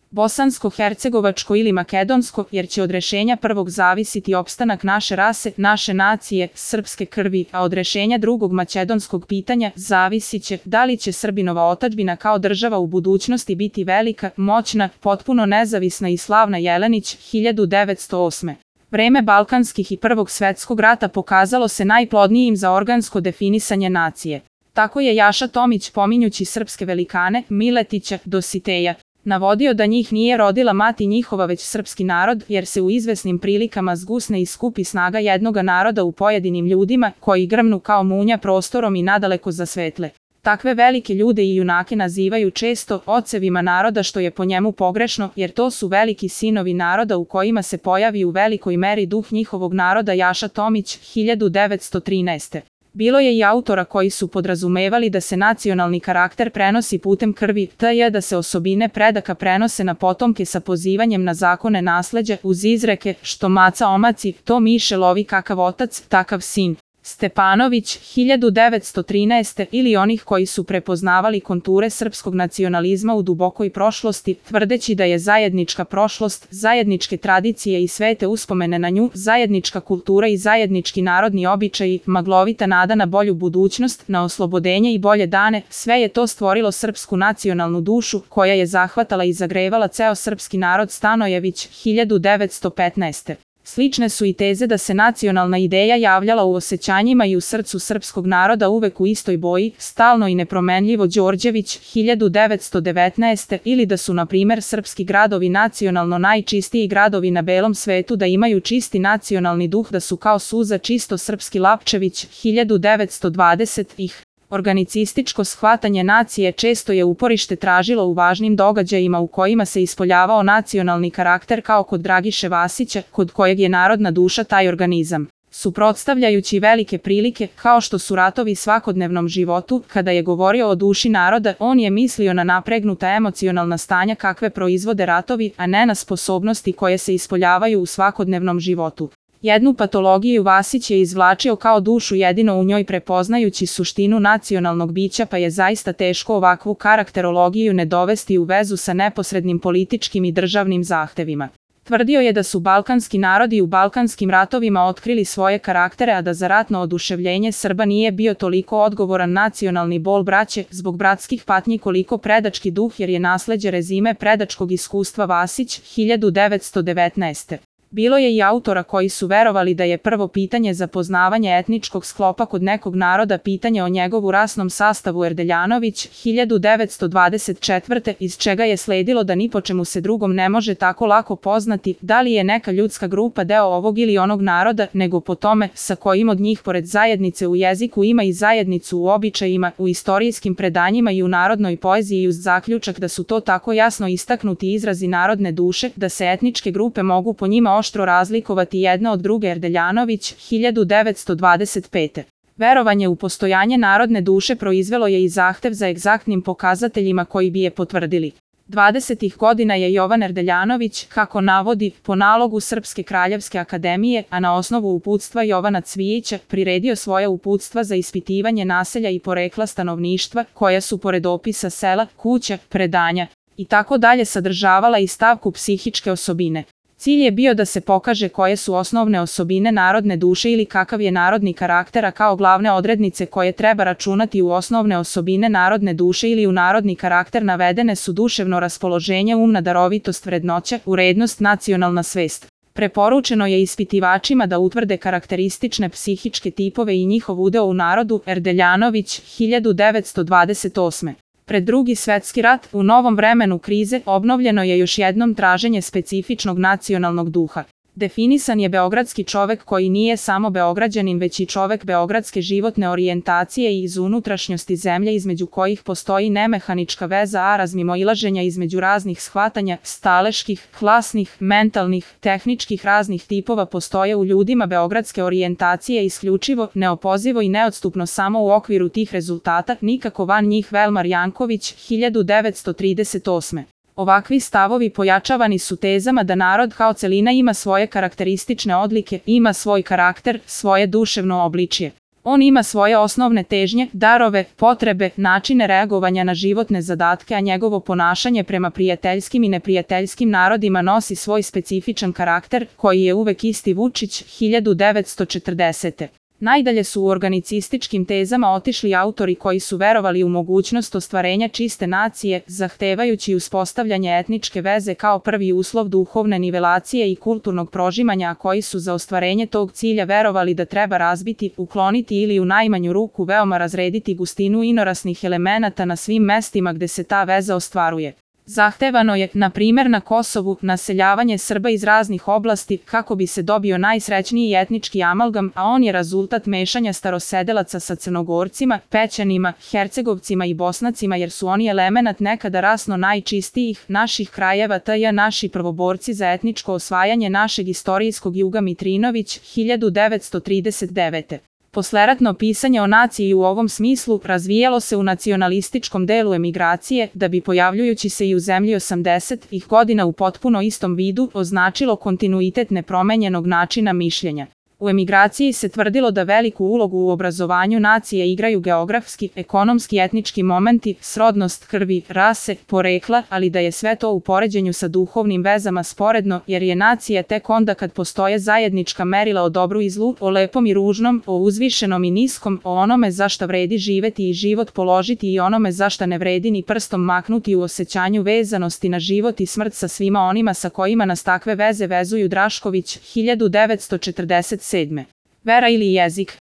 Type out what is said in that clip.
bosansko-hercegovačko ili makedonsko, jer će od rešenja prvog zavisiti opstanak naše rase, naše nacije, srpske krvi, a od rešenja drugog makedonskog pitanja zavisit će da li će Srbinova otadžbina kao država u budućnosti biti velika, moćna, potpuno nezavisna i slavna. Jelenić, 1908. Vreme Balkanskih i Prvog svetskog rata pokazalo se najplodnijim za organsko definisanje nacije. Tako je Jaša Tomić, pominjući srpske velikane, Miletića, Dositeja, navodio da njih nije rodila mati njihova već srpski narod, jer se u izvesnim prilikama zgusne i skupi snaga jednoga naroda u pojedinim ljudima, koji grmnu kao munja prostorom i nadaleko zasvetle. Takve velike ljude i junake nazivaju često ocevima naroda, što je po njemu pogrešno, jer to su veliki sinovi naroda u kojima se pojavi u velikoj meri duh njihovog naroda. Jaša Tomić, 1913. Bilo je i autora koji su podrazumevali da se nacionalni karakter prenosi putem krvi, t.j. da se osobine predaka prenose na potomke sa pozivanjem na zakone nasleđa, uz izreke što maca omaci, to miše lovi, kakav otac, takav sin. Stepanović, 1913. ili onih koji su prepoznavali konture srpskog nacionalizma u dubokoj prošlosti, tvrdeći da je zajednička prošlost, zajedničke tradicije i svete uspomene na nju, zajednička kultura i zajednički narodni običaji, maglovita nada na bolju budućnost, na oslobodenje i bolje dane, sve je to stvorilo srpsku nacionalnu dušu, koja je zahvatala i zagrevala ceo srpski narod. Stanojević, 1915. Slične su i teze da se nacionalna ideja javljala u osjećanjima i u srcu srpskog naroda uvek u istoj boji, stalno i nepromenljivo. Đorđević, 1919. ili da su, na primer, srpski gradovi nacionalno najčistiji gradovi na belom svetu, da imaju čisti nacionalni duh, da su kao suza čisto srpski. Lapčević, 1920. Organicističko shvatanje nacije često je uporište tražilo u važnim događajima u kojima se ispoljavao nacionalni karakter, kao kod Dragiše Vasića, kod kojeg je narodna duša taj organizam. Suprotstavljajući velike prilike, kao što su ratovi svakodnevnom životu, kada je govorio o duši naroda, on je mislio na napregnuta emocionalna stanja kakve proizvode ratovi, a ne na sposobnosti koje se ispoljavaju u svakodnevnom životu. Jednu patologiju Vasić je izvlačio kao dušu jedino u njoj, prepoznajući suštinu nacionalnog bića, pa je zaista teško ovakvu karakterologiju ne dovesti u vezu sa neposrednim političkim i državnim zahtevima. Tvrdio je da su balkanski narodi u balkanskim ratovima otkrili svoje karaktere, a da za ratno oduševljenje Srba nije bio toliko odgovoran nacionalni bol braće, zbog bratskih patnji, koliko predački duh, jer je nasleđe rezime predačkog iskustva. Vasić, 1919. Bilo je i autora koji su verovali da je prvo pitanje za poznavanje etničkog sklopa kod nekog naroda pitanje o njegovu rasnom sastavu. Erdeljanović, 1924. iz čega je sledilo da ni po čemu se drugom ne može tako lako poznati da li je neka ljudska grupa deo ovog ili onog naroda, nego po tome sa kojim od njih pored zajednice u jeziku ima i zajednicu u običajima, u istorijskim predanjima i u narodnoj poeziji, uz zaključak da su to tako jasno istaknuti izrazi narodne duše, da se etničke grupe mogu po njima oštro razlikovati jedna od druge. Erdeljanović, 1925. Verovanje u postojanje narodne duše proizvelo je i zahtev za egzaktnim pokazateljima koji bi je potvrdili. 20. godina je Jovan Erdeljanović, kako navodi, po nalogu Srpske kraljevske akademije, a na osnovu uputstva Jovana Cvijića, priredio svoja uputstva za ispitivanje naselja i porekla stanovništva, koja su pored opisa sela, kuća, predanja i tako dalje sadržavala i stavku psihičke osobine. Cilj je bio da se pokaže koje su osnovne osobine narodne duše ili kakav je narodni karakter, a kao glavne odrednice koje treba računati u osnovne osobine narodne duše ili u narodni karakter navedene su duševno raspoloženje, umna darovitost, vrednoća, urednost, nacionalna svest. Preporučeno je ispitivačima da utvrde karakteristične psihičke tipove i njihov udeo u narodu. Erdeljanović, 1928. Pred Drugi svetski rat, u novom vremenu krize, obnovljeno je još jednom traženje specifičnog nacionalnog duha. Definisan je beogradski čovek koji nije samo beograđanin, već i čovek beogradske životne orijentacije i iz unutrašnjosti zemlje, između kojih postoji nemehanička veza, a razmimoilaženja između raznih shvatanja, staleških, klasnih, mentalnih, tehničkih raznih tipova postoje u ljudima beogradske orijentacije isključivo, neopozivo i neodstupno samo u okviru tih rezultata, nikako van njih. Velmar Janković, 1938. Ovakvi stavovi pojačavani su tezama da narod kao celina ima svoje karakteristične odlike, ima svoj karakter, svoje duševno obličje. On ima svoje osnovne težnje, darove, potrebe, načine reagovanja na životne zadatke, a njegovo ponašanje prema prijateljskim i neprijateljskim narodima nosi svoj specifičan karakter, koji je uvek isti. Vučić, 1940. Najdalje su u organicističkim tezama otišli autori koji su verovali u mogućnost ostvarenja čiste nacije, zahtevajući uspostavljanje etničke veze kao prvi uslov duhovne nivelacije i kulturnog prožimanja, a koji su za ostvarenje tog cilja verovali da treba razbiti, ukloniti ili u najmanju ruku veoma razrediti gustinu inorasnih elemenata na svim mestima gde se ta veza ostvaruje. Zahtevano je, na primer na Kosovu, naseljavanje Srba iz raznih oblasti kako bi se dobio najsrećniji etnički amalgam, a on je rezultat mešanja starosedelaca sa Crnogorcima, Pećanima, Hercegovcima i Bosnacima, jer su oni elemenat nekada rasno najčistijih naših krajeva, tj. naši prvoborci za etničko osvajanje našeg istorijskog juga. Mitrinović, 1939. Posleratno pisanje o naciji u ovom smislu razvijalo se u nacionalističkom delu emigracije, da bi pojavljujući se i u zemlji 80-ih godina u potpuno istom vidu označilo kontinuitet nepromenjenog načina mišljenja. U emigraciji se tvrdilo da veliku ulogu u obrazovanju nacije igraju geografski, ekonomski i etnički momenti, srodnost krvi, rase, porekla, ali da je sve to u poređenju sa duhovnim vezama sporedno, jer je nacija tek onda kad postoje zajednička merila o dobru i zlu, o lepom i ružnom, o uzvišenom i niskom, o onome za šta vredi živeti i život položiti i onome za šta ne vredi ni prstom maknuti, u osjećanju vezanosti na život i smrt sa svima onima sa kojima nas takve veze vezuju. Drašković, 1947. Vera ili jezik.